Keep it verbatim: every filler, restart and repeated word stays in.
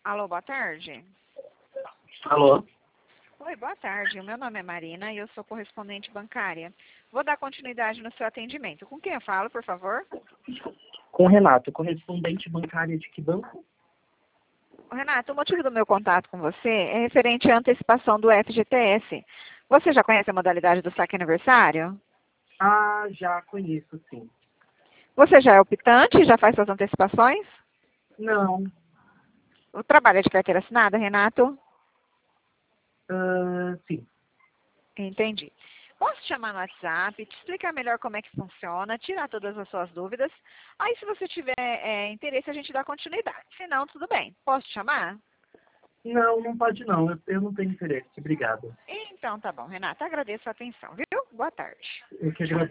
Alô, boa tarde. Alô? Oi, boa tarde. O meu nome é Marina e eu sou correspondente bancária. Vou dar continuidade no seu atendimento. Com quem eu falo, por favor? Com o Renato, correspondente bancária de que banco? Renato, o motivo do meu contato com você é referente à antecipação do F G T S. Você já conhece a modalidade do saque aniversário? Ah, já conheço, sim. Você já é optante? Já faz suas antecipações? Não, O trabalho é de carteira assinada, Renato? ah, sim. Entendi. Posso te chamar no WhatsApp, te explicar melhor como é que funciona, tirar todas as suas dúvidas. Aí, se você tiver é, interesse, a gente dá continuidade. Se não, tudo bem. Posso te chamar? Não, não pode não, eu, eu não tenho interesse, obrigado. Então, tá bom, Renata. Agradeço a atenção, viu? Boa tarde. Eu que agradeço.